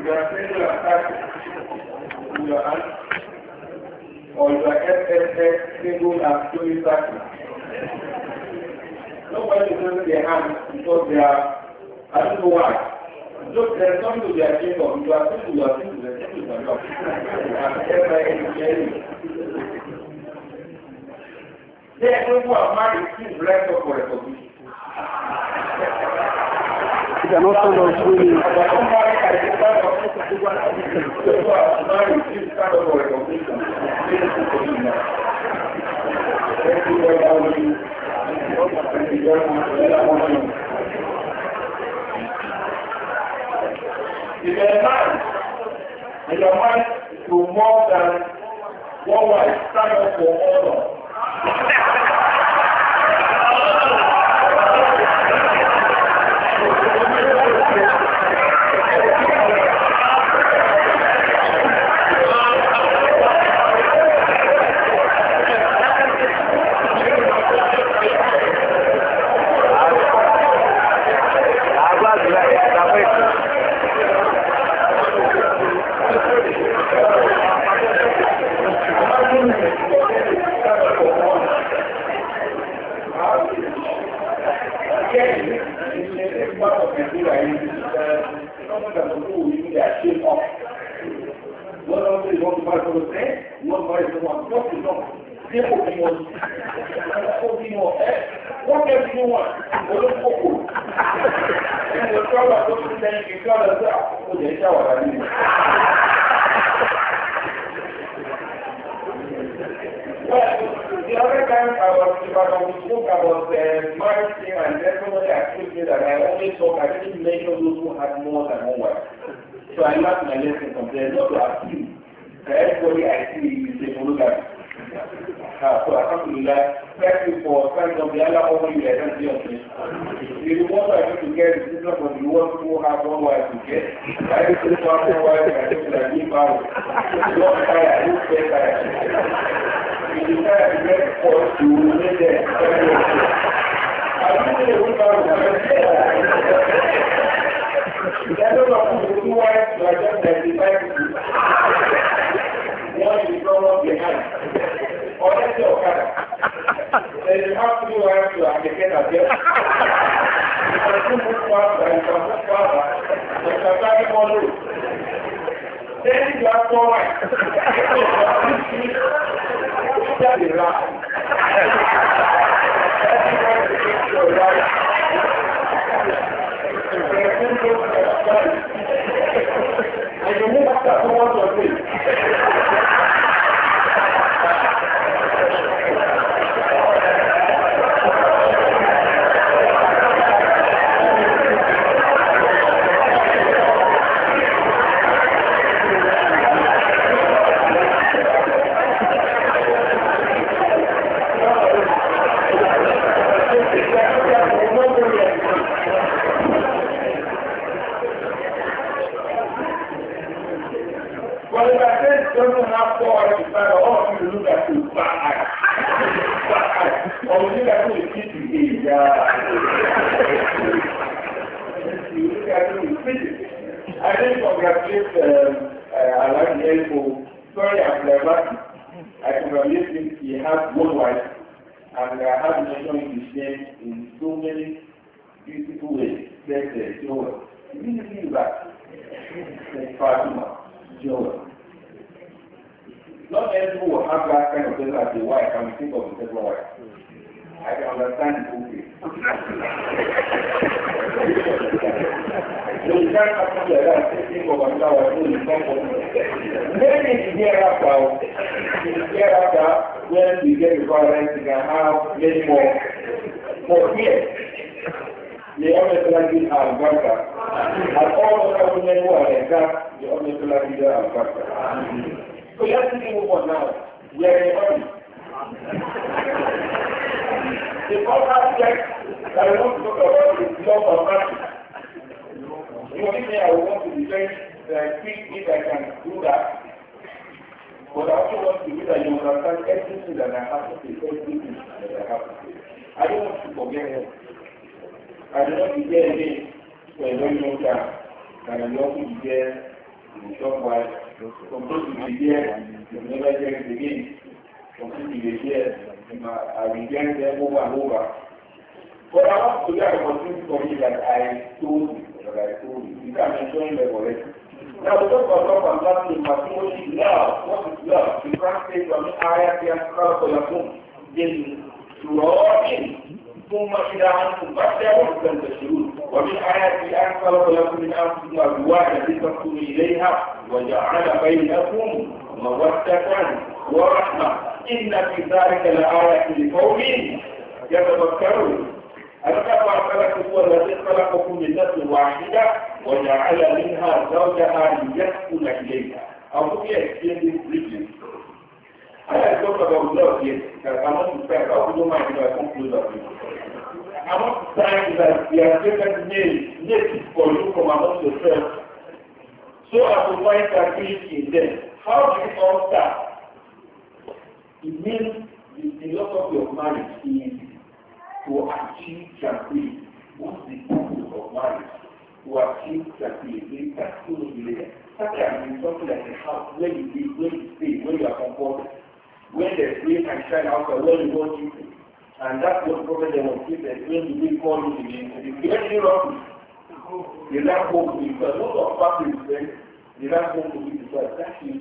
you are single attached to your hand, or you are SSS single and fully attached. Nobody is using their hands because they are, I don't know why. Look, there's something to be ashamed of. You are single, there's something to be ashamed of. There are people who are married to blessed up for recognition. They are not kind of really. If you're a man, and your mind to more than one wife, stand up for honor. So I learned my lesson from there, not to assume that everybody I see is a monogamy. So alhamdulillah, thank you for thanking on the Allah over you that can be on me. If you want to get the system from the world who have one wife to get, I think this one wife I think that give out. Don't tire, you stay tired. If you try to get forced to remain there. I think they will have That's what two wives to adjust their devices. One is from behind. Or that's your car. Then you have two wives to applicate a bill. You can move faster, you can move faster. You can carry more load. Then you have four wives. That is right. That's your right. And you move after someone to agree. I think congratulate Alain Elko. Sorry, I'm like I congratulate him. He has one wife, and I have mentioned his name in so many beautiful ways. There's Joel. You need to think that. There's Fatima, Joel. Not everyone will have that kind of person as a wife, and we think of the second wife. I can understand it okay. So you can't have something like that, think of another wife who is comfortable. Maybe in the hereafter, when we get the violence, we can have many more. For here, they always like this Alberta. And all other women who are like that, they always like this Alberta. So let's move on now. We are in a hurry. The first aspect that I want to talk about is love of marriage. You know, I want to be very quick if I can do that. But I also want to do that you understand everything that I have to say, everything that I have to say. I don't want to forget it. I do not be there again for a very long time. And I will also be there in a short while, from those who will be here, you will never hear it again. From those who will be here, I will hear them over and over. But I want to get an opportunity for you that I told you. You can enjoy them already. Now, we talk about love and what is love? What is love? The translate from the ayat yang kalau berlaku di surah ini. ثم إذا أنتم بدأوا تنتشرون ومن آيات الآن خلق لكم من أنفسكم أزواجا لتسكنوا إليها وجعل بينكم مودة ورحمة إن في ذلك لآيات لقوم يتفكرون الكفر خلق هو الذي خلقكم من نفس واحدة وجعل منها زوجها ليسكن إليها أو to explain this briefly. I talk about love here, because I want to start. I hope you don't mind if I conclude that with you. I want to start that we are taken names for you from among yourselves, so as to find tranquility in them. How do it all start? It means the philosophy of marriage is to achieve tranquility. What's the purpose of marriage? To achieve tranquility. That's going to be later. That can be something like a house where you live, where you stay, where you are comfortable. When there's rain and shine outside, where you go to. And that's what Prophet demonstrated when the wind called you again. If you get wrong, they don't home to you. Because most of families, they don't home to you because that is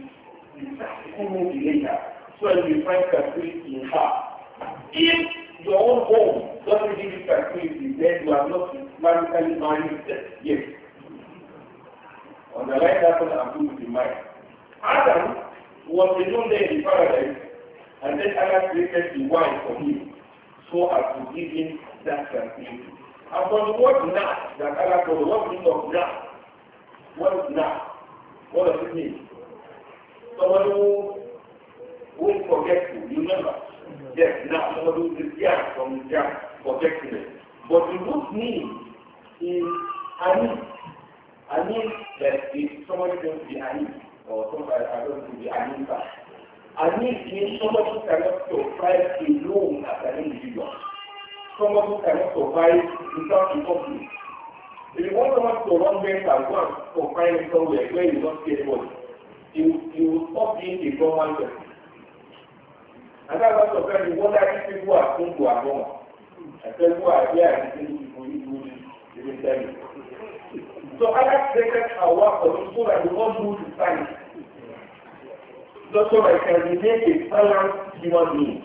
the later. So you find tranquility in her. If your own home doesn't give you tranquility, then you are not maritally married yet. On the line that one and put it in mind. Adam was alone there in the paradise, and then Allah created the wife for him, so as to give him that tranquility. And for the word now that Allah told, what meaning of now? What is now? What does it mean? Somebody who is forgetful, you remember? Yes, now somebody who is young from his young, forgetfulness. But the root meaning is Ani. Ani, that if somebody going to be Ani, or somebody are going to be Aninka. Ani means somebody who cannot survive alone as an individual. Somebody who cannot survive without a company. If you want someone to run back and go and confine him somewhere where you don't see anybody, you will stop being a normal person. And that's why sometimes you wonder if people are going to are normal. And people who are here and people they will tell you. So Allah created Hawa for you so that you won't lose the time. Just so that you can remain a balanced human being.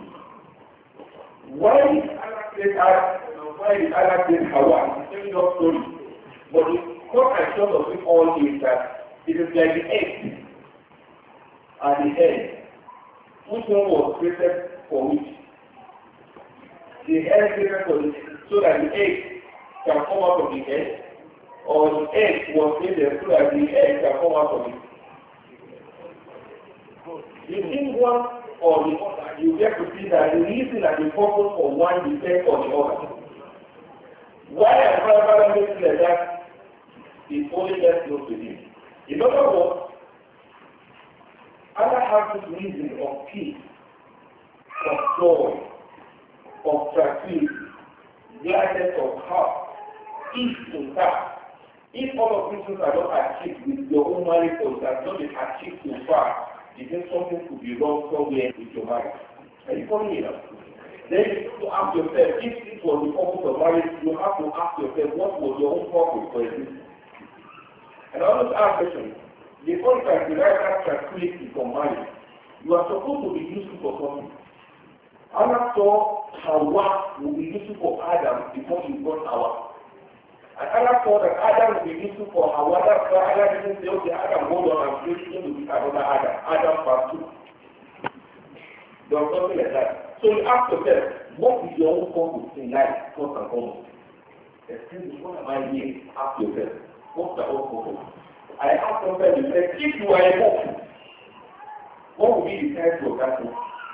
Why did Allah create Hawa? It's telling us story. But the core and short of it all is that it is like the egg and the head. Which one was created for which? The head created for the so that the egg can come out of the head, or the egg was created so that the egg can come out of it. You think one or the other, you get to see that the reason and the purpose for one depends on the other. Why am I making like that? Is only left close to him. In other words, Allah has this reason of peace, of joy, of tranquility, gladness of heart, peace in that. If all of these things are not achieved with your own marriage or that not been achieved so far, you think something could be wrong somewhere with your marriage. Are you following me now? Then you have to ask yourself, if this was the purpose of marriage, you have to ask yourself, what was your own purpose for existence? And I always ask questions. The contract derives that tranquility from marriage. You are supposed to be useful for something. Allah saw Hawa will be useful for Adam before he got Hawa. And Allah saw that Adam will be useful for Hawa. That's why Allah didn't say, okay, Adam, hold on, I'm creating to be another Adam. Adam part 2. There was something like that. So you ask yourself, what is your own purpose in life, first and foremost? Excuse me, what am I here? Ask yourself, what's the own purpose? I asked somebody, if you are a book, what would be the title of that book?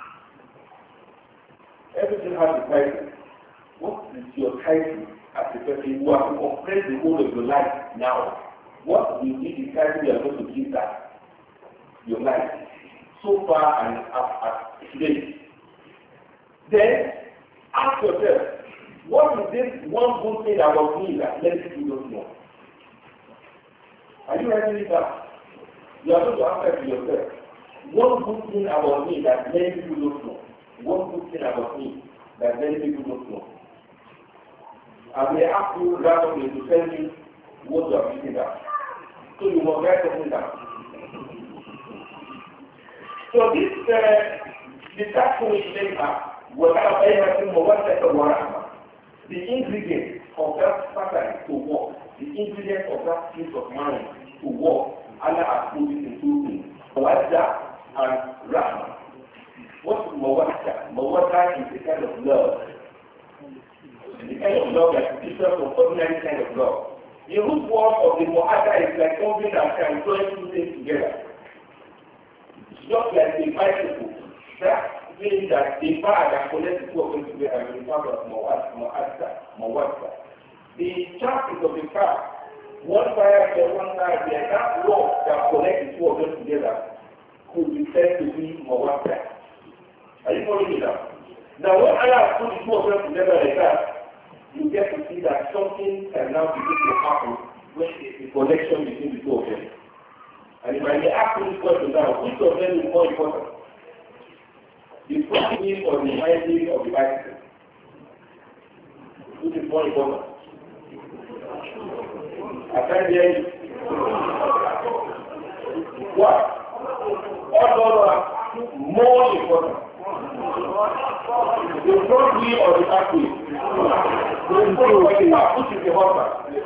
Everything has a title. What is your title as a person who has to compress the whole of your life now? What will be the title you are going to give that? Your life. So far and up today. Then, ask yourself, what is this one good thing about me that many people don't know? Are you writing it down? You are going to answer to yourself. One good thing about me that many people don't know. One good thing about me that many people don't know. I may ask you randomly to tell me what you are thinking about. So you must write something down. So this, the task force later, the ingredient of that pattern to work, the ingredient of that piece of mind to work, Allah has put it in two things, Mawadda and Rahma. What is Mawadda? Mawadda is the kind of love. The kind of love that is different from ordinary kind of love. The root word of the Mawadda is like something that can join two things together. It's just like a bicycle. That means that the bar that connects the two of them together is part of Mawadda. The chassis of the car, one tire here, one tire there, that rope that connects the two of them together could be said to be Mawadda. Are you following me now? Now when Allah put the two of them together like that, you get to see that something can now begin to happen when the connection between the two of them. And if I may ask you this question now, which of them is more important? The front wheel or the hind wheel of the bicycle? Which is more important? I can't hear you. What? What more important? The front wheel or the back wheel? Which is the husband?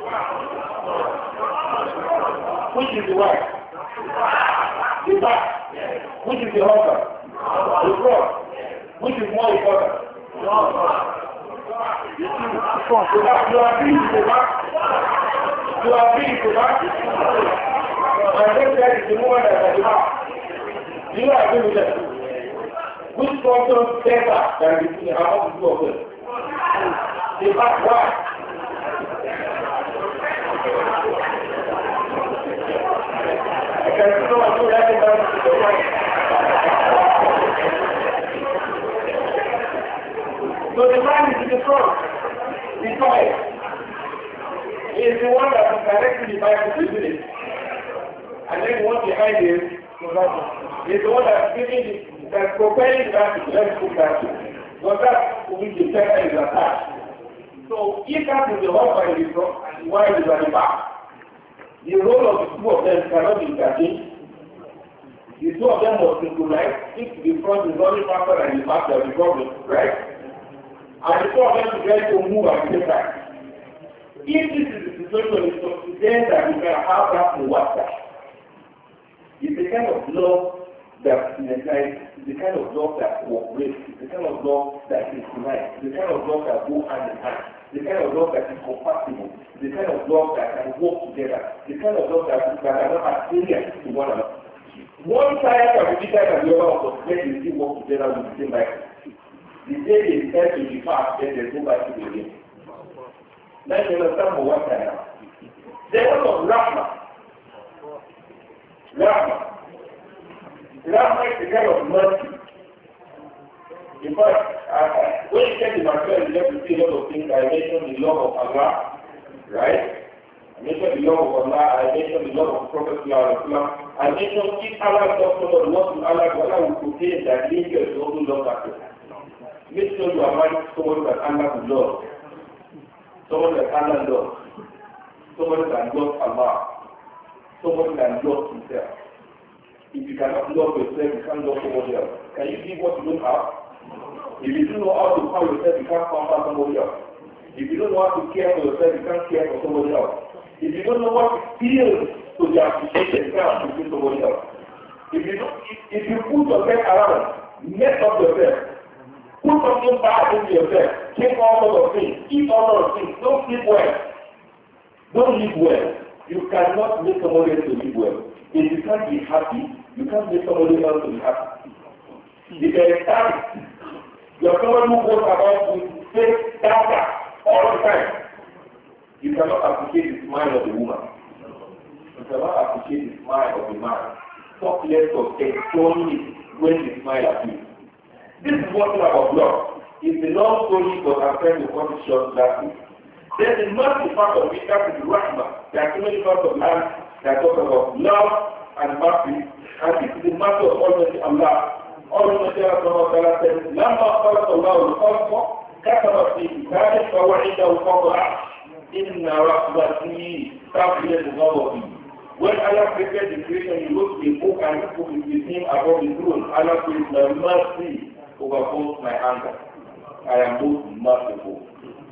Which is the wife? The back? Which is the husband? The front? Which is more important? You are being the back? You are being the back? And then that is the woman that is at the back. Do you agree with that? Which functions better than the two of them? The back, why? I can see no one do that in the right. So the man is in the front. The toy is the one that is directly bicycle, isn't it? And then the one behind is the one that is giving that's propelling the bicycle. Let's put that. Because that's which the center is attached. So if that is the husband in the front and the wife is at the back, the role of the two of them cannot be interchanged. The two of them must synchronize. If the front is running faster than the back, there will be problem, right? And the two of them together to move at the same time. If this is the situation, then that we can have that Mawadda. It's the kind of love that is the kind of love that cooperates, the kind of love that is nice, the kind of love that goes hand in hand, the kind of love that is compatible, the kind of love that can work together, the kind of love that are not alien to one another. One side can be bigger than the other, but when they still work together with the same bicycle. The day they start to be fast, then they go back to the game. Now you understand for what I am. Then what of Rahma? Rahma. Rahma is the kind of mercy. In fact, when you check the material, you get to see a lot of things. I mentioned the love of Allah, right? I mentioned the love of Allah. I mentioned the love of Prophet Islam. I mentioned if Allah does someone what to Allah, Allah will proclaim that angels also love that person. Make sure you are married to someone that Allah will love. Someone that Allah loves. Someone that loves Allah. Someone that loves himself. If you cannot love yourself, you can't love somebody else. Can you give what you don't have? If you don't know how to call yourself, you can't comfort somebody else. If you don't know how to care for yourself, you can't care for somebody else. If you don't know what it feels to be appreciated, you can't appreciate somebody else. If you put yourself around, mess up yourself, put something bad into yourself, take all sorts of things, eat all sorts of things, don't sleep well, don't live well. You cannot make somebody else to live well. If you can't be happy, you can't make somebody else to be happy. If there is time, you are someone who goes about with fake data all the time. You cannot appreciate the smile of the woman. You cannot appreciate the smile of the man. Talk less of showing it when they smile at you. This is one thing about love. It's a long story, but I'm trying to cut it short last week. There's a massive part of it that is Rahma. There are so many parts of life that talk about love and mercy, and it is the mercy of Almighty Allah. Almighty Allah says, لما خلق الله الخلق كتب في كتابه فهو عنده فضل إن رحمتي تغفر غضبي. When Allah created the creation, He wrote a book and He put His name above the throne. Allah says, my mercy overcomes my anger. I am most merciful.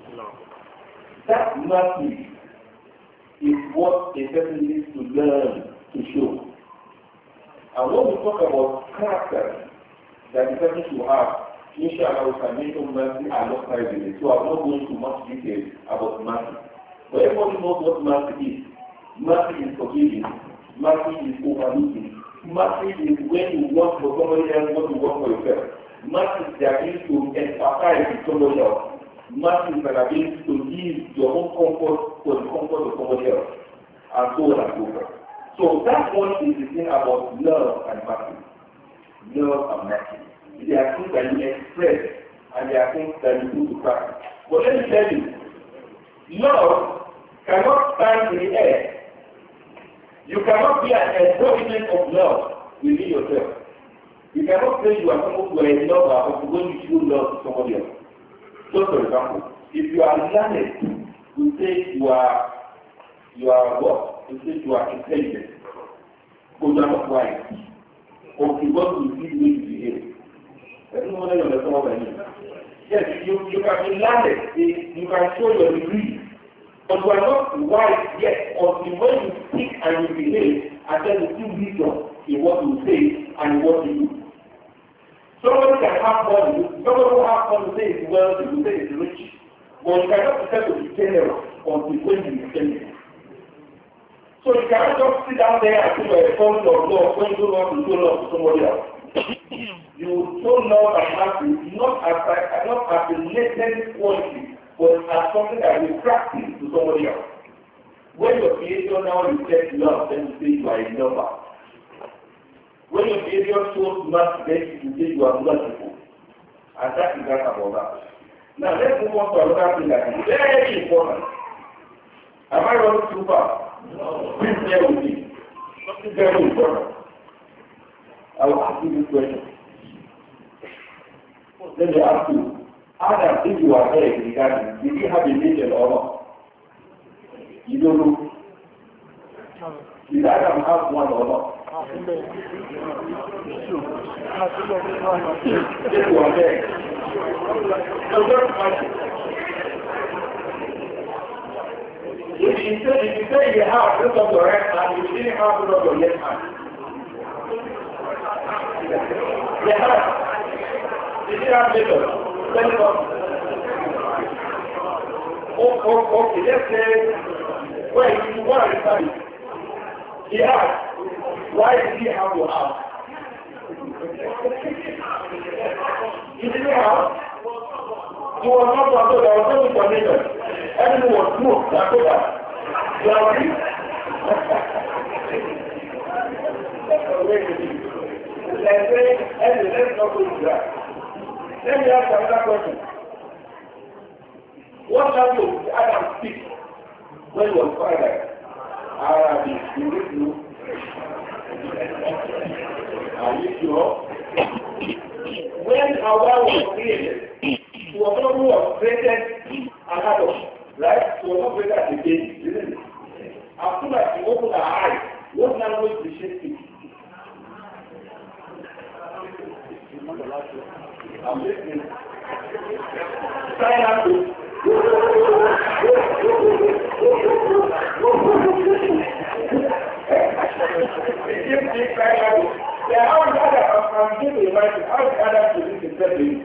That mercy is what a person needs to learn to show. And when we talk about character that the person should have, inshallah we can mention mercy and not privately. So I'm not going into much detail about mercy. But everybody knows what mercy is. Mercy is forgiving. Mercy is overlooking. Mercy is when you work for somebody else, what you work for yourself. Mercy is the ability to empathize with somebody else. Mercy is an ability to give your own comfort for the comfort of somebody else. And so on and so forth. So that one is the thing about love and mercy. Love and mercy. They are things that you express and they are things that you do to practice. But let me tell you, love cannot stand in the air. You cannot be an embodiment of love within yourself. You cannot say you are someone who are a lover but when you show love to somebody else. Just for example, if you are learned, you say you are what? You say you are intelligent, but you are not wise. Or you want to see the way you behave. I don't know whether you understand what I mean. Yes, you can be learned, you can show your degree, but you are not wise yet until when you speak and you behave, and then you see wisdom in what you say and in what you do. Somebody can have money, somebody who has money say it's wealthy, you say it's rich, but you cannot pretend to be generous until when you spend it. So you cannot just sit down there and say you're a son of love when you don't want to show love to somebody else. You show love and mercy not as a latent quality, but as something that you practice to somebody else. When your behavior now reflects love, then you say you are a lover. When your behavior shows mercy, then you say you are merciful. And that is that about that. Now let's move on to another thing that is very important. Am I running too fast? No. Please bear with me. Something very important. I will ask you this question. Let me ask you, Adam, if you are there in the garden, did you have a angel or not? You don't know. Did Adam have one or not? If you are there. So just imagine. If you say you have, look up your right hand, if you didn't have, look up your left hand. You have. Did you have later? Tell it up. Okay, let's say, well, you want to study. He asked, why did he have to ask? He didn't have. He was not told there was no information. Everyone was moved. That's all that. You are agree? Let's say, let's not go to that. Let me ask another question. What language did Adam speak when he was fired? Arabic, you need to know. Are you sure? When Hawa was created, she was not who was created an adult, right? She was not created as a baby, isn't it? As soon as she opened her eyes, what language did she speak? I'm listening. Sign up to. How is that? I'm giving you right. How is that to this interview?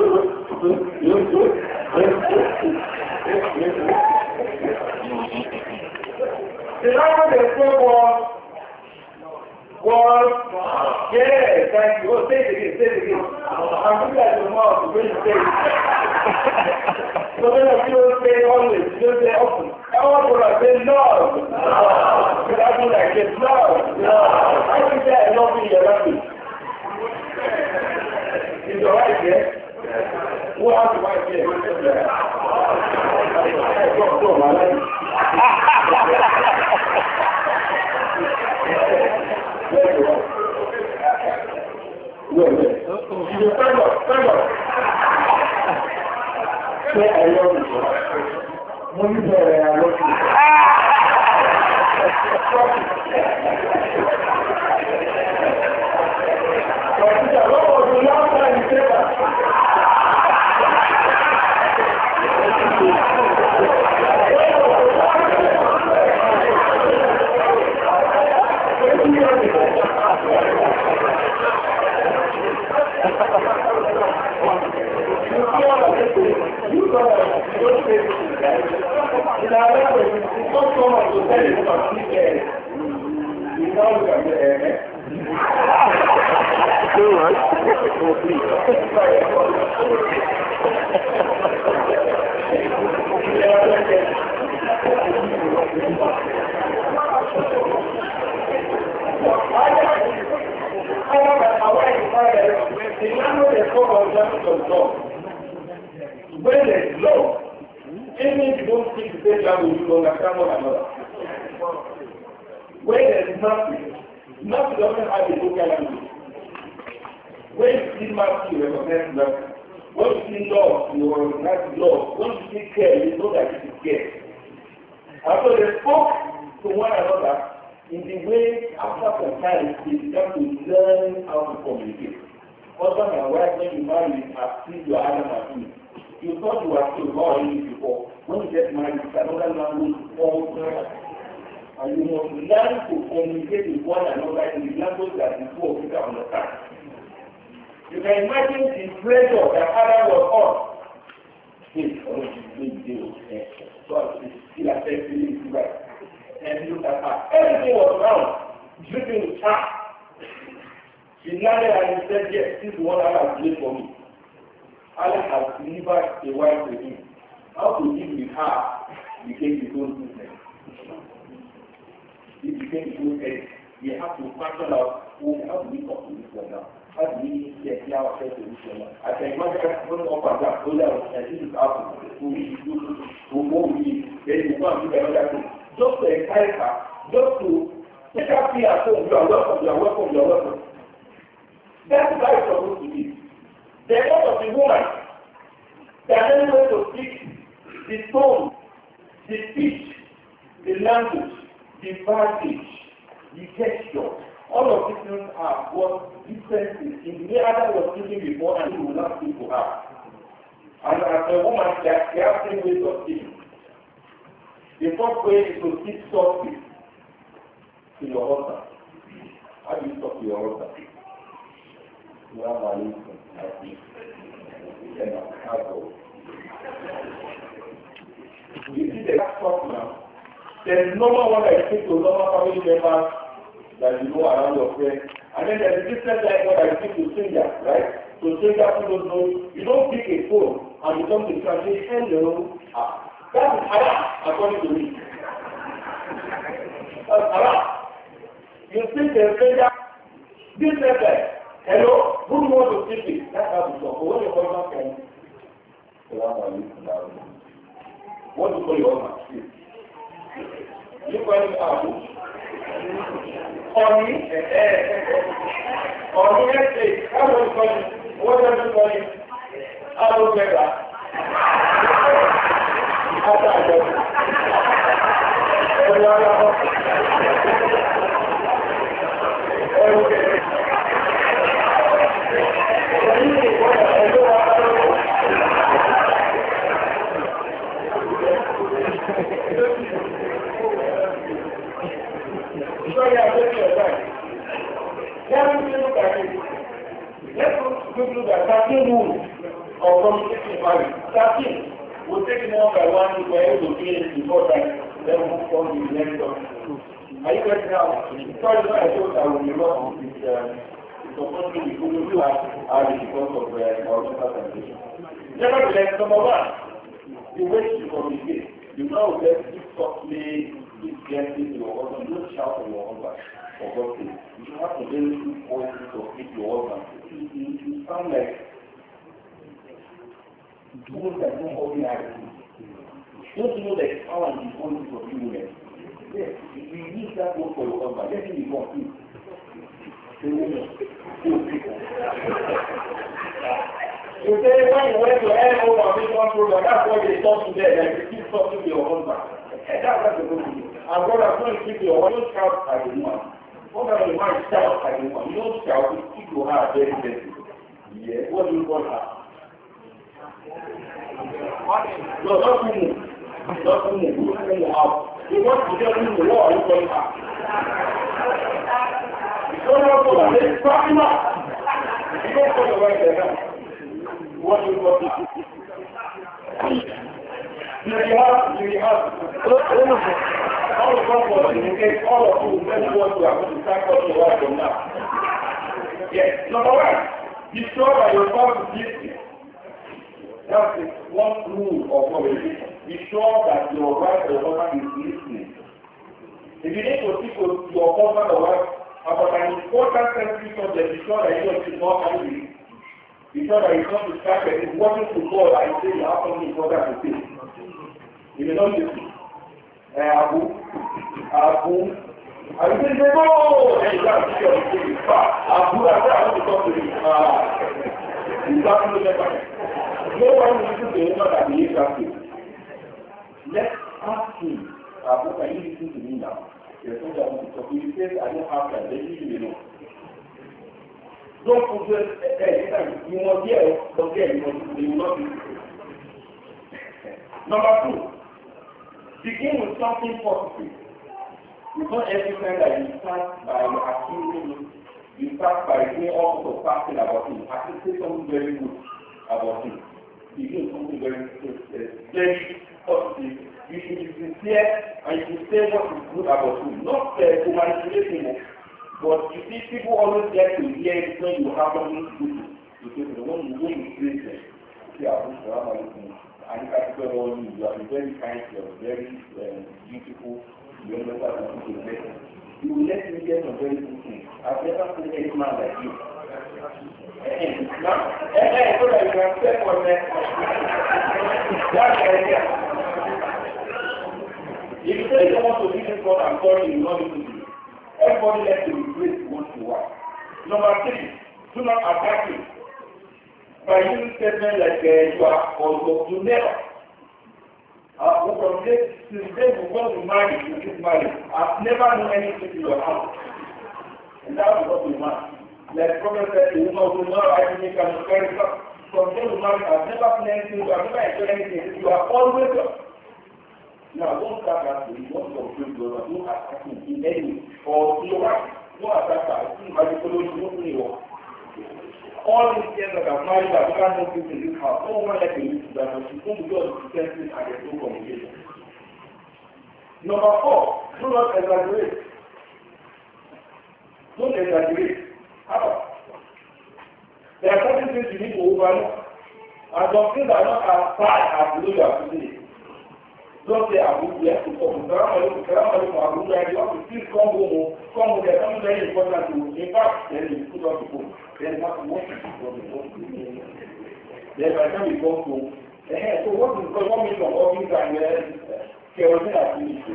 The language was yes, thank you. Oh, say it again. I'm looking at your mouth when you say it. So then you don't say always, you don't say often. I want to say love. Because I mean like this, love. I can say I love you in your language. Is your right here? Who has the right here? Go, my lady. When there is love, even if you don't speak the same language, you understand one another. When there is nothing doesn't have a local language. When you see mercy, you recognize mercy. When you see love, you recognize love. When you see care, you know that it is care. And so they spoke to one another in the way, after some time, they began to learn how to communicate. Husband and wife, when you marry, are still your Adam and Eve. You thought you were still more English before. When you get married, it's another language altogether. And you must learn to communicate with one another in the language that the two of you can understand. You can imagine the pressure that Adam was on. So it's still affecting right. And look at her. Everything was around, dripping with her. She landed and he said, yes, this is what Allah has made for me. Allah has delivered a wife to him. How to live with her became his own business. It became his own head. We have to fashion out, how do we talk to this one now? How do we get ourselves to this one now? I can imagine going up and down, going down, and this is how we do, then you go and do another thing. Just to encourage her, just to take her free at home, you are welcome, you are welcome, you are welcome. That's how it's supposed to be. The lot of the woman, they are able to speak the tone, the speech, the language, the verbiage, the gesture. All of these things are what differences in the way Adam was speaking before and he will not speak to her. And as a woman, they have three ways of speaking. The first way is to speak softly to your husband. How do you talk to your husband? You have a listen. You see the last talk now. There is normal one that you speak to normal family members that you know around your friends. And then there is a different like one that you speak to strangers, right? So strangers who don't know, you don't pick a phone and you come to the and say, hello. That is haram, according to me. That's haram. You speak to a stranger, this letter. Hello, who do you want to speak with? That's how we talk. But when your husband comes, what do you call your husband? You call him Abu. Honey, honey, let's say, how do you call him? What do you call him? Abu Beba. After I go. We'll take more by one to be able to finish before that, then we'll move on to the next one. Are you ready now? Sorry, I thought I would be wrong. It's supposed to be good to have because of the original presentation. Nevertheless, number one, the way to communicate. You know, let's speak softly, speak gently to your husband. Don't shout at your husband, for God's sake. You should have to very good voices to speak to your husband. You sound like tools that don't ordinary. Don't you know that power and the quality of you women? Yes, you need that word for your husband. Let him be complete. You say when you went to LO and make one program, that's what they taught you there, like you keep talk to your husband. And that's what you're going to do. And brother, when you speak to your wife, don't shout at the woman. What kind of man shout at the woman? You don't shout, you speak to her very gently. Yeah, what do you call her? No, not woman. Not woman. You don't call her out. You want to tell me what are you calling her? You don't know what to say. Stop him up. You don't call your wife like that. What do you call her? You have all the comfort in case all of you tell what you are going to start talking about from now. Yes, number one, be sure that your spouse is listening. That's the one rule of communication. Be sure that your wife or your husband is listening. If you need to speak to your husband or wife about an important sensitive subject, be sure that you are not angry. Be sure that you're not distracted. It's working to God and you say you have something important to say. You may not listen. Abu. I will say, no! And you can't see your mistake. Abu, I want to talk to you. You can't do that. No one will listen to anyone that behaves that way. Let's ask him, Abu, can you listen to me now? There's something I want to talk to you. He says, I don't have that. Let me leave you alone. Don't forget, you must hear, forget, you will not listen. Number two, begin with something positive. It's not every time that you start by accusing him, you start by doing all sorts of bad things about him. Actually say something very good about him. Begin with something very positive. You should be sincere and you should say what is good about him. Not to manipulate him, but you see people always get to hear it when you have something good to say to them. When you praise them, say, Abu Salam alaikum. And you are very kind, you are very beautiful, you are never going to let me. You will let me get some very good things. I've never seen any man like you. Now, so that you can say for that. That's the idea. If you say you want to be this one, I'm sorry, you will not listen to you. Everybody likes to be great once in a while. Number three, do not attack him. By using statements like you are also, you never. From this, since then we want to marry, you get married. I've never known anything in your house. And that was what we want. Like Prophet said, the woman will not write me, can carry up. From then to marry, I've never seen anything, I've never enjoyed anything. You are always up. Now, don't start that way. You want to confuse your don't attack him in any way. Or to your wife, don't attack her. I think you don't know. All these years that I've married, I've never known people in this house. No one like to use that, but she's going to do all the senses and there's no communication. Number four, do not exaggerate. Don't exaggerate. How? There are certain things you need to overlook. And some things are not as bad as you are today. Don't say, Abu, you have to come. You have to still come home. Come home, there's something very important to you. In fact, then you put on the phone. Then what you want to do. Then by the time you come home, so what is going on from office and kerosene has finished?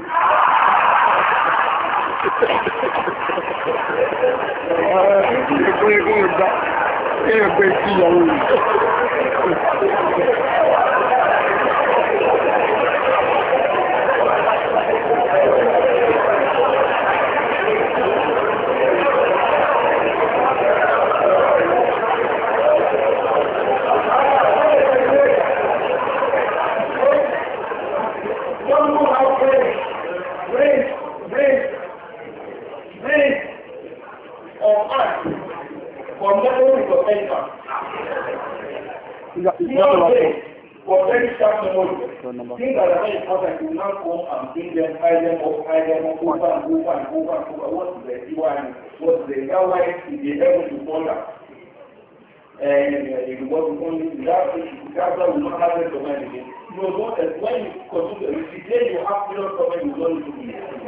For very sharp memory, things that are very important, you now come and bring them, hide them up, over and over. What is the one? What is the that why is the able to fall down? And if you want to only that's why we not have it to mind again. You know, when you continue, if you have period problem, you don't need to be.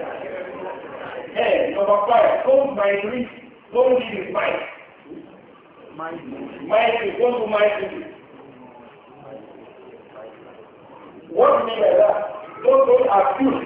Hey, number 5, don't migrate, don't leave his mind. Mind is going to mind. What do you mean by that? Don't accuse.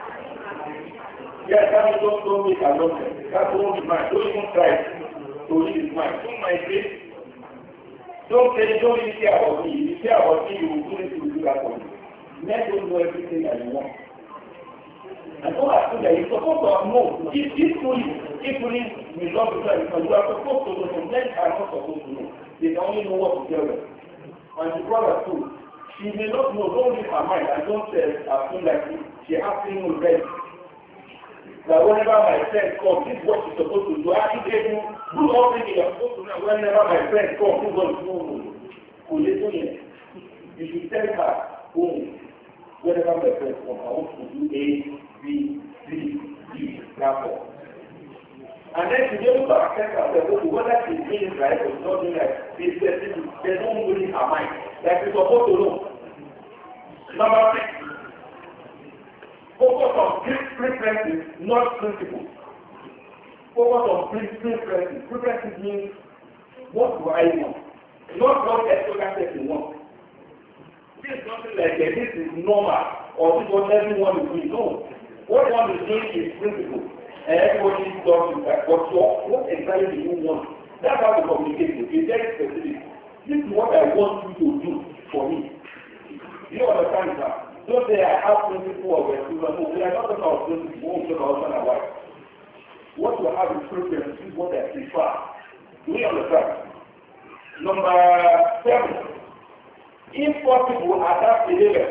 Yes, that means don't make a nonsense. That's don't be mind. Don't even try to leave his mind. Don't migrate. Don't say, don't really care about me. If you care about me, you will do it to do that for me. Men don't know everything that you want. And all I think that you're supposed to have known. If truly you love the child, you are supposed to know. Men are not supposed to know. They can only know what to tell them. And the brother too. She may not know, don't leave her mind, and don't assume like she has to know already. That whenever my friend comes, this is what she's supposed to do. I think they do all things you're supposed to know. Whenever my friend comes, who's going to do it? You should tell her, whenever my friend comes, I want to do A, B, C, D, therefore. And then she'll be able to accept herself, whether she's doing it right or not doing it, they don't really her mind. Like you're supposed to know. Number 6. Focus on preferences, not principles. Focus on preferences. Preferences means what do I want? Not what the other person wants. This is something like this is normal or this is what everyone is doing. No. What one is doing is principle. And everybody does that. But what exactly do you want? That's how to communicate with you. It's very specific. This is what I want you to do for me. You understand that? Don't say I have principle of a children. No, we are not talking about principle. We won't talk about husband and wife. What you have is preference. This is what I prefer. Do we understand? Number 7. If possible, attack the neighbor.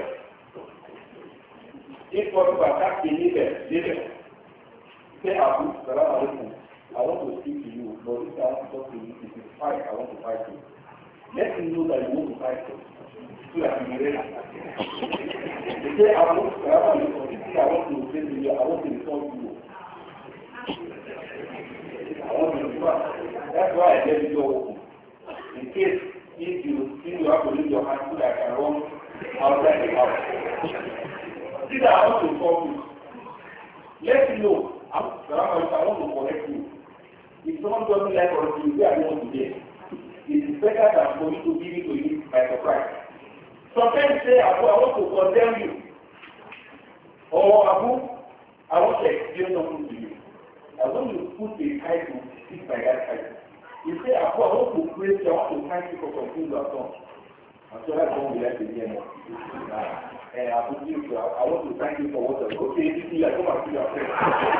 If possible, attack the neighbor. Say, Abu, salam alaikum. I want to speak to you, but if I want to talk to you, if it's fight, I want to fight you. Let me know that you want to fight you. So that you ready. They say, Abu, salam alaikum. This thing I want to say to you, I want to insult you. I want to insult. That's why I let you go. In case if you think you have to leave your hand so that I can run outside the house. These are how to insult you. Let me know. I want to correct you. If someone doesn't like or you say I don't want to get, it is better than for me to give it to you by surprise. Sometimes say, Abu, I want to condemn you. Or Abu, I want to explain something to you. I want you to put a title, sit by that title. You say, Abu, I want to praise you, I want to thank you for something you have done. I'm sure that's one we like to hear more. Abu, I want to thank you for what you have done. Okay, this is like, come and see your friend.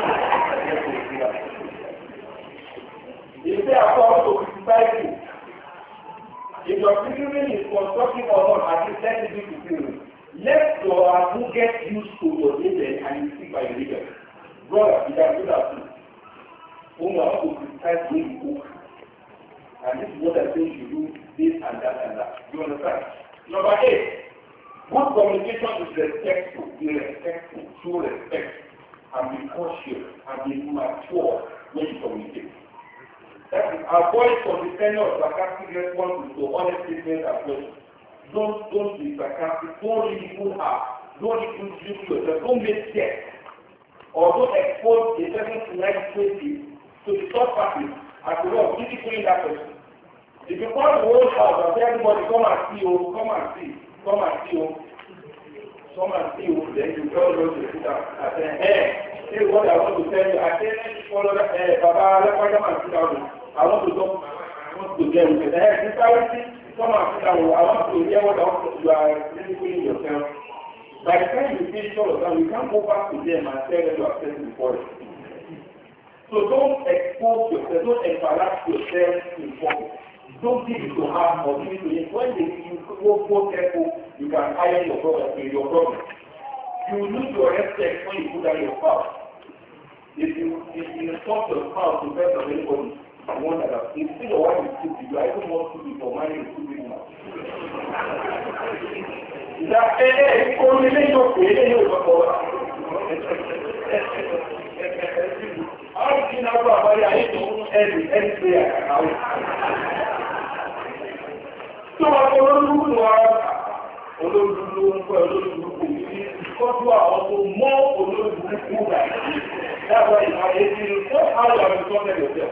You say, Abu, I want to criticize you. If your criticism is constructive or not, at least let it be criticism. Let your Abu get used to your leader and you speak by your leader. Brother, you can do that too. Only I want to criticize you book. And this is what I think you do, this and that and that. You understand? Number 8, good communication is respectful. Be respectful, show respect, and be cautious, and be mature when you communicate. That is, avoid condescending or sarcastic responses to honest statements and questions. Don't be sarcastic, don't ridicule her, don't ridicule yourself, don't make sense, or don't expose a person's inadequacy to the third party as a way of ridiculing that person. If you call the whole house and say everybody come and see you, come and see you, then you tell them to sit down and say, hey, what I want to tell you, I say, follow that, Baba, let me come and sit down. I want to talk, I want to get with it. Sincerity, come and sit down. I want to hear what you are ridiculing yourself. By the time you finish all of that, you can't go back to them and tell them you are saying before it. So don't expose yourself, don't embarrass yourself in public. Don't give it to harm or give it to him. When you go careful, you can hire your problem. You lose your respect when you put down your spouse. If you insult your spouse to best of anybody, I want that. Instead of what you do, I don't want to be for money to do now. That only how do you know about any prayer? So I olóògùn olóògùn kọjú àwọn tó mọ́ olóògùn kú rà. That's why that's how you have become yourself.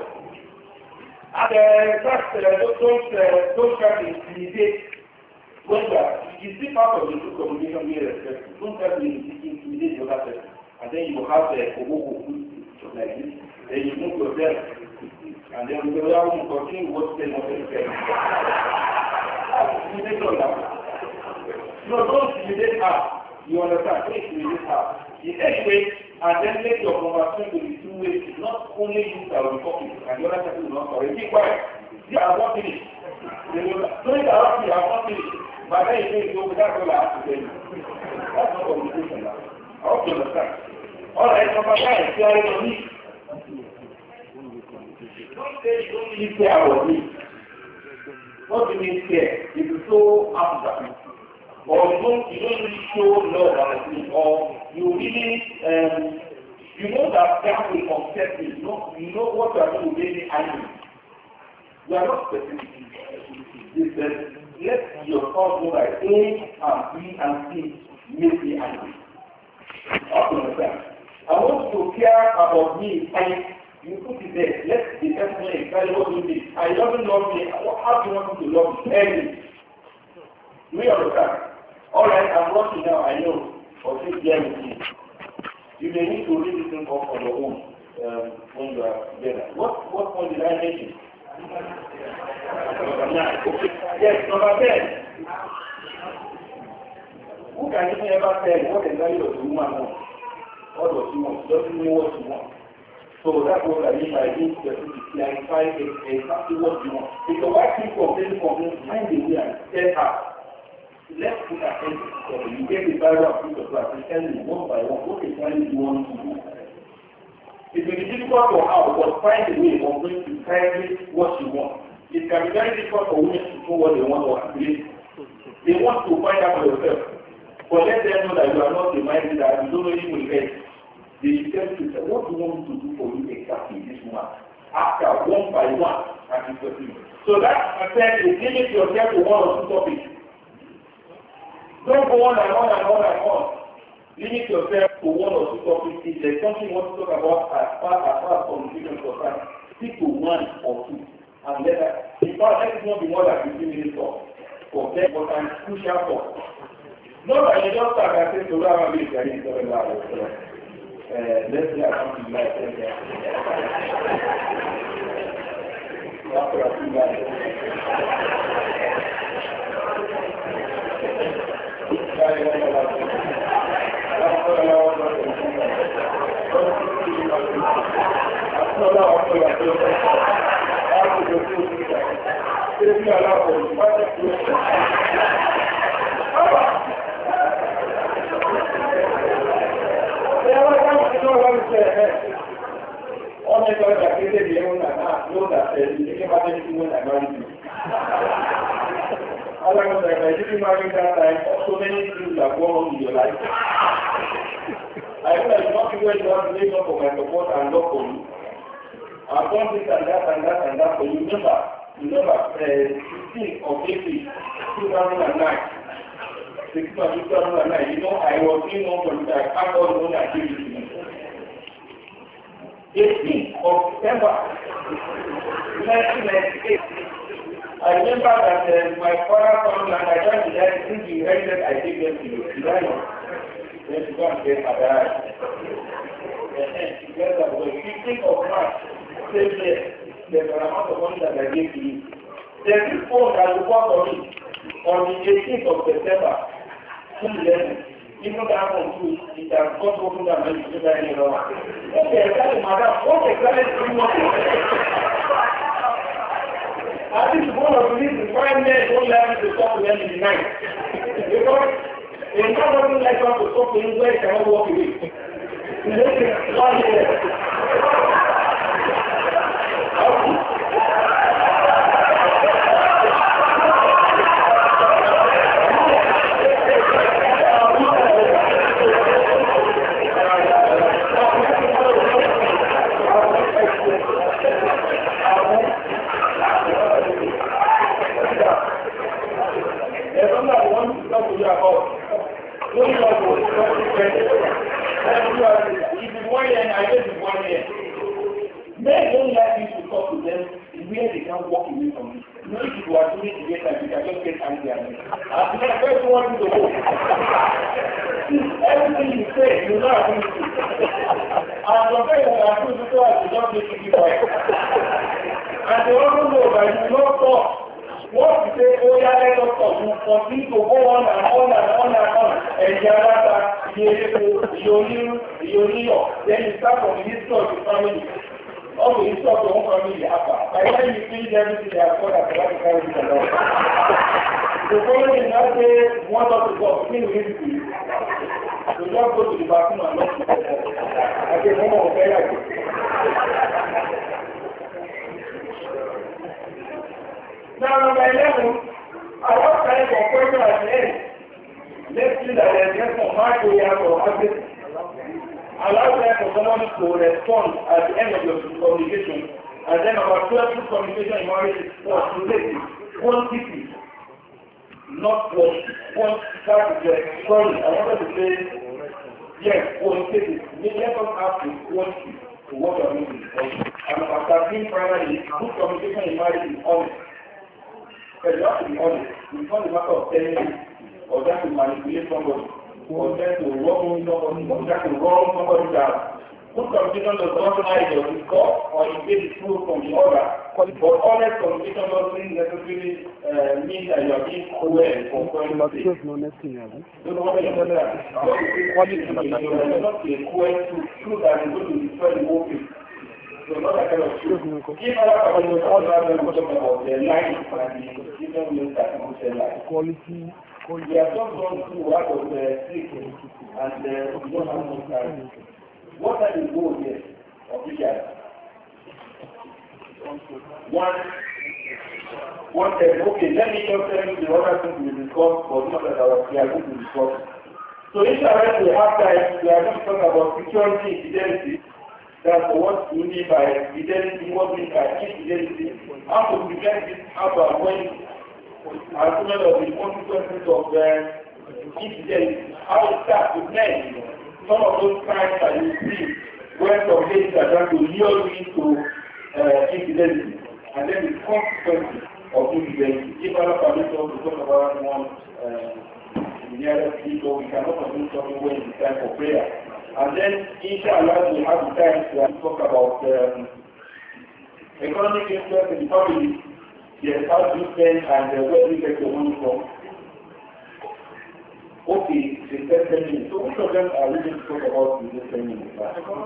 And don't try to intimidate when you see part of the good communication being respectful. Don't try to intimidate the other person. And then you have the like this. Then you move yourself. And then we will continue what they want to say. No, don't intimidate her. You understand? Take it this house. The anyway, and then make your conversation to be two ways. It's not only you that will be talking, and the other person will not talk. Keep quiet. You are not finished. They will not interrupt you, are not finished. But then you say, no, that's all I have to tell you. That's not communication now. I hope you understand. All right, number 9, clearing on me. Don't say you don't really care about me. What do you mean care? If you so abstract, or you don't really show love about me, or you really, you know that that will upset me. You know what you are doing will make me angry. You are not specific. This says, let your thoughts know that A and B and C make me angry. How to understand? I want you to care about me. You put it there. Let the person know exactly what you need. I doesn't love me. How do you want me to love you? Tell me. Do you understand? All right, I'm working now. I know. But please bear with me. You may need to read this thing off on your own when you are together. What point did I mention? Number 9. Okay. Yes, number 10. Who can even ever tell what exactly does the woman want? What does she want? She doesn't know what she wants. So that's what I mean by being specific, clarify exactly what you want. If your wife keeps complaining, find a way and tell her. Let's put our attention together. You get the Bible and put the class and tell me one by one what exactly you want to do. It may be difficult for her, but find a way of going precisely what you want. It can be very difficult for women to know what they want or create. They want to find out for themselves. But let them know that you are not the mind that you don't know you will get. They should tell you, what do you want me to do for you exactly this month? After one by one, and you continue. So that I said, you limit yourself to one or two topics. Don't go on and on and on and on. Limit yourself to one or two topics. If there's something you want to talk about as far as communication concerned, stick to one or two. And let that, in fact, let it not be more than 15 minutes talk. For them, but I'm crucial talk. Not that you just start and say, so that I'm going to be let's say something like that. All the guys that created the own know that you think about anything when I married you. All I know that I didn't marry that time, so many things that go on in your life. I know that it's not people you want to make up for my support and love for you. I've done this and that and that and that for you. Remember, 16th of April, 2009. 16th of 2009, you know, I was in on for that. I can't all the money I gave you to me. 18th of September 1998. I remember that my father found and I tried to get since you inherited, I gave them to you. Did I know? Then you go and get a dad. Together, on the 15th of March, same year, there's an amount of money that I gave to you. There's this phone that you bought for me on the 18th of September 2011. Even that one too, it has got open down and you don't know. Okay, exactly, madam. What exactly do you want to say? I think one of the reasons why men don't like me to talk to them in the night. Because they not doesn't like us to talk to him where he cannot walk away. One year. Men don't like you to talk to them where they can walk away from you. You know, if you are doing it together, you can just get angry at me. As the first one to the whole. Everything you say, you know how to do it. And the way you are doing it, you don't make it quiet. And they also know that you will not talk What you say, oh yeah, let us continue to go on and on and on and on. And then you start from the history of the family. All the history of the own family after. By the time you finish everything they have got at the right time with the Lord. The following is not say, want us to go, between we need to do. So just go to the bathroom and not to go. I say, no more, okay, like it. Now, number 11, I want time for question at the end. Let's see that there's just some hard way out of access. Allow time for someone to respond at the end of your communication. And then about 12 communication in marriage is related. Quantity, not quality. Sorry, I wanted to say, yes, qualitative. Let us ask the quality to what you are going to discuss. And about 13, finally, good communication in marriage is honest. But you have to be honest. It's not a matter of telling you, or just to manipulate somebody, or just to wrong somebody, or just to wrong somebody down. Good communication does not hide or discuss, or invade the truth from the other. But honest communication doesn't necessarily mean that you are being cruel or cruel. Don't know what you understand. You're not a cruel truth that is going to destroy the whole thing. So not that kind of truth. If other people about their life and the different ways that people say life. Quality. We are just going through out of the sick and we don't have no time. What are the goals here officially? One said, okay, let me just tell you the other things we discussed, but not that we are going to discuss. So inshallah we have time, we are going to talk about security and fidelity. That's what we mean by fidelity, what we mean by infidelity, how to prevent it, how to avoid it, as well as the consequences of infidelity, how it starts with men. Some of those crimes that you see where some ladies are trying to lure you into infidelity, and then the consequences of infidelity. If Allah permits us to talk about one in the other people, we cannot do something when it's time for prayer. And then, inshallah, we have the time to talk about economic interest in the family, the how you spend and where you get your money from. Okay, the first 10 minutes. So which of them are we going to talk about in this 10 minutes?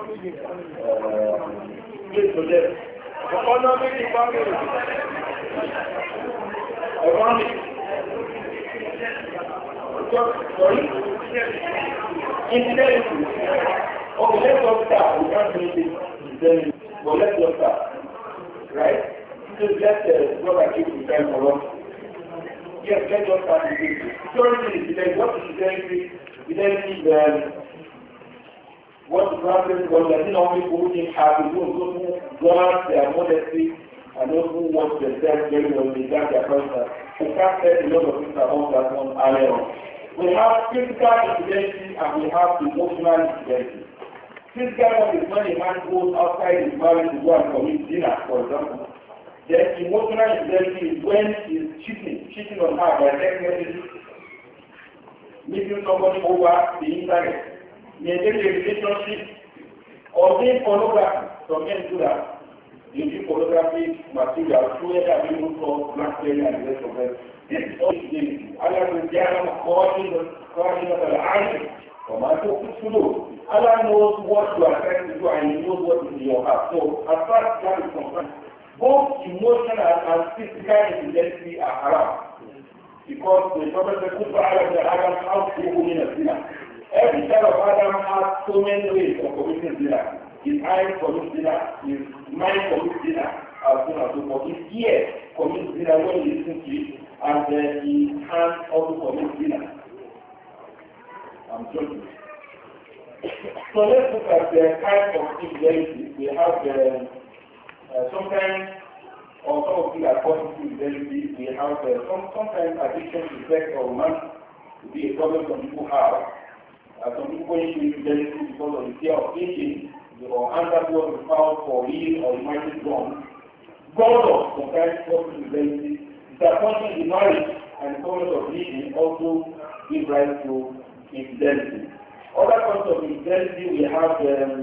Please suggest. Economic family. Economic. Sorry? Infidelity. Okay, let's just start. We can't finish it then, but let's just start. Right? So let's go back to the time for us. Yes, let's just start with this. Security is like what is fidelity? Fidelity is what the problem is because there are only people who think happy, those who guard their modesty and those who want themselves very well, they guard their culture. We can't say a lot of things about that one earlier on. We have physical infidelity and we have emotional infidelity. Physical one is when a man goes outside his marriage to go and commit dinner, for example. Then emotional infidelity is when he's cheating on her by text messages, meeting somebody over the internet, maintaining a relationship, or being pornography. Some men do that. They do pornography material, through it and people call blackberry and the rest of them. This is all fidelity. Allah says, calling us al-alim. Allah knows what you are trying to do and He knows what is in your heart. So, as far as that is concerned, both emotional and physical infidelity are haram. Because the Prophet said, Adam how to go in a sinner. Every child of Adam has so many ways of committing sinner. His eyes commit sinner, his mind commits sinner, as soon as so forth. His ears commit sinner when he listens to it, and then his hands also commit sinner. I'm joking. So let's look at the kind of infidelity. We have sometimes, or some of you are positive infidelity, we have sometimes addiction to sex or romance to be a problem some people have. Some people into infidelity because of the fear of thinking or answer what is found for real or imagined wrong. God of sometimes positive infidelity, disappointment in marriage and the problem of living also give rise to infidelity. Other forms of infidelity, we have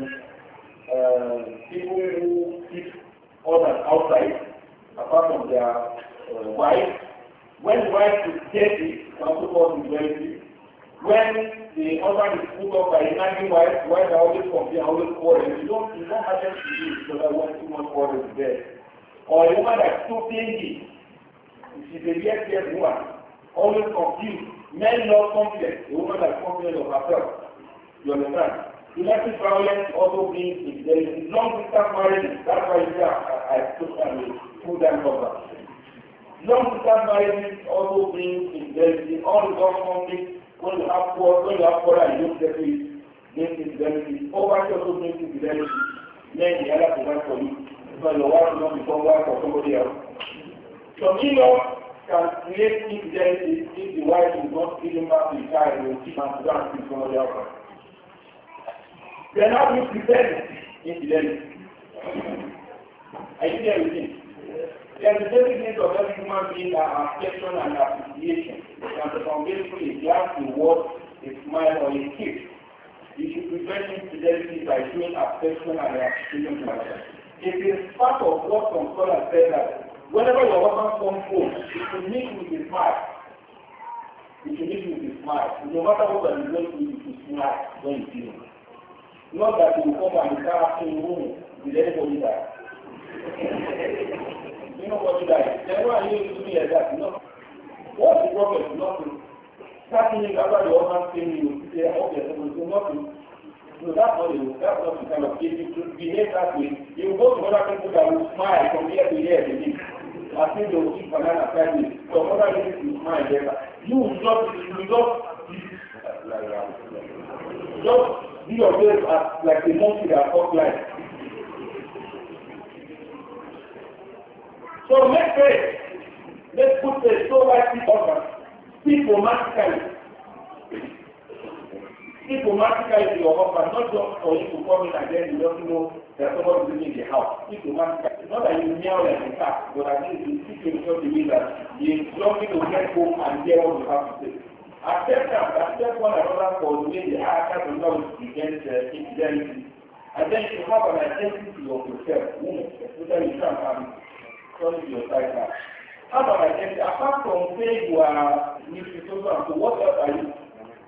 people who keep others outside, apart from their wife, When the wife is dirty, also called infidelity. When the husband is put off by a nagging wife are always complaining, always quarreling. You don't have them to do because I want too much quarrel to bed. Or a woman that's too stingy. She's a yes woman, always confused. Men love confidence. A woman that's confident of herself. You understand? Domestic violence also brings infidelity. Long distance marriages. That's why I took full time cover. Long distance marriages also brings infidelity. All the conflict. When you have quarrel, you don't get it, brings infidelity. Poverty also brings infidelity. Then the other provide for you. So your wife will not become wife for somebody else. So in-law can create infidelity if the wife is not giving back the child or keep and go and see somebody else. They are not being prepared infidelity. Are you there with me? There is the basic needs of every human being are affection and appreciation. And the foundation is just a word, a smile, or a kiss. You should prevent infidelity by showing affection and appreciation to others. It is part of what some scholars say that whenever your husband comes home, you should meet with a smile. You should meet with a smile. No matter what you are doing, you should smile when you see him. Not that you come and start asking room with anybody that. You know what you like. Then why are you doing like that? No. What's the problem? Nothing. Starting after the husband saying you say, okay, so do nothing. No, that's not the kind of case. You should behave that way. You go to other people that will smile from here to here, they think. I think they will eat banana sideways. Some other ladies will smile better. You will just be your face as like a monkey that talks like. So let's put the so right people speak romantically. Speak romantically to your husband, not just for you to come in and then you don't know that somebody is living in the house. Speak romantically. It's not that you meow like a cat, but at least you speak to yourself the way that you're longing to get home and hear what you have to say. Accept one another for the way they are themselves against infidelity. And then you have an identity of yourself, woman, especially if you have turning to your side now. How about identity? Apart from saying you are Mrs. So what else are you?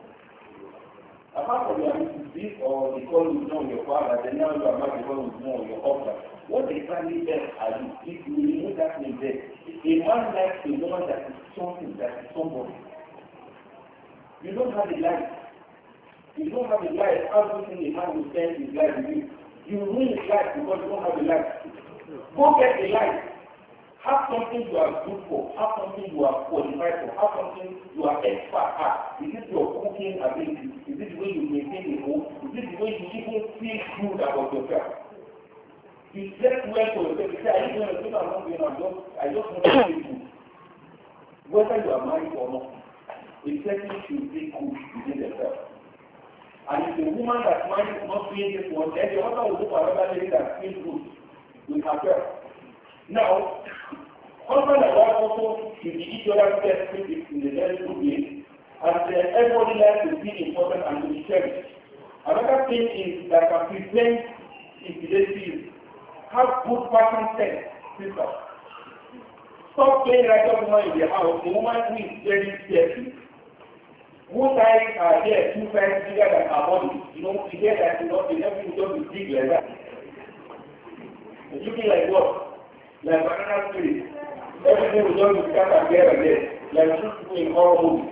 Apart from your Mrs. This or the call you know your father, then now you are not the one who know your husband. What exactly else are you? If you remove that name there, a man likes a woman that is something, that is somebody. You don't have a life. You don't have a life. Everything a man will spend his life with you. You ruin his life because you don't have a life. Go get a life. Have something you are good for. Have something you are qualified for. Have something you are expert at. Is it your cooking ability? Is it the way you maintain a home? Is it the way you even feel good about yourself? You dress well for yourself. You say, are you going to do that? I'm not doing it. I just want to feel good. Whether you are married or not, a person should be good within themselves. And if the woman that's married is not doing this one, then the other will look for another lady that feels good with herself. Now, husband and wife also should be each other's best critics in the very good way, and everybody likes to be important and to be cherished. Another thing is that can prevent infidelity is have good fashion sense, sister. Stop playing like a woman in the house, a woman who is very dirty, whose eyes are there 2 times bigger than her body. You know, you hear that, everything just be big like that. It's looking like what? Like banana spirit. Everything will just be scattered here and there. Like two people in horror movies.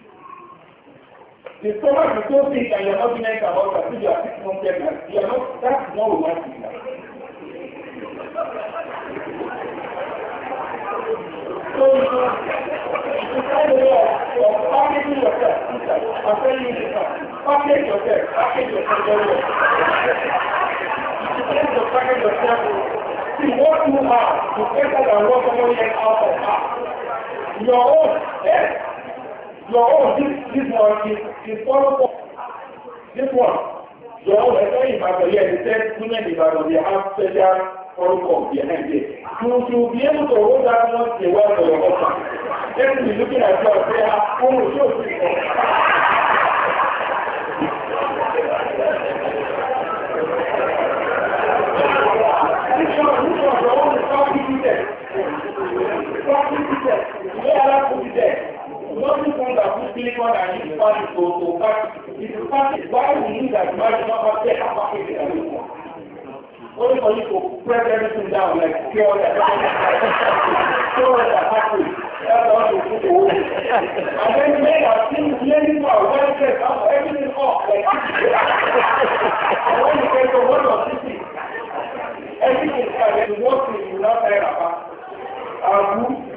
The stomach is so big and you're not doing anything about that. If you are 6 months pregnant, that's not romantic. So you find a way of packaging yourself. I'm telling you this now. Package yourself very well. You tend to package yourself. See what you have is better than what somebody else out of have. Your own, yes. Your own, this one is follow. This one, your own, especially if I hear the same women in Bible, they have special follow behind it. You should be able to hold that once in a while for your husband. Then be looking at you and say, oh, show me. This one, your own is 40%. 40%. silicon and use plastic to pack. If you pack it, why we use that margin not pack and pack it in a week? Only for you to press everything down like pure that factory. That's all you put away. And then you make a thing clearly for one set up, everything off like and when you get to one of these things, everything is working, you not tire apart.